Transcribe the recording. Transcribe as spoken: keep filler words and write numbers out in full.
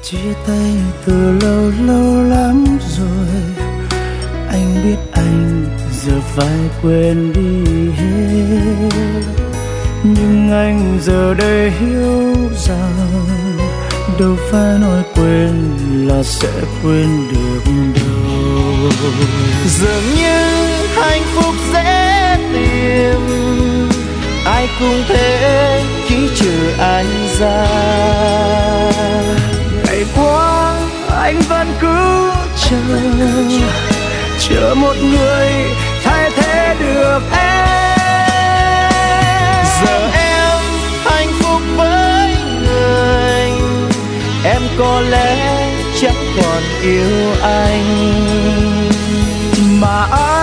Chia tay từ lâu lâu lắm rồi, anh biết anh giờ phải quên đi hết, nhưng anh giờ đây hiểu rằng đâu phải nói quên là sẽ quên được đâu. Dường như hạnh phúc dễ tìm, ai cũng thế chỉ trừ anh ra. Ngày qua anh vẫn cứ chờ, chờ một người thay thế được em. Giờ em hạnh phúc với người, em có lẽ chẳng còn yêu anh, mà anh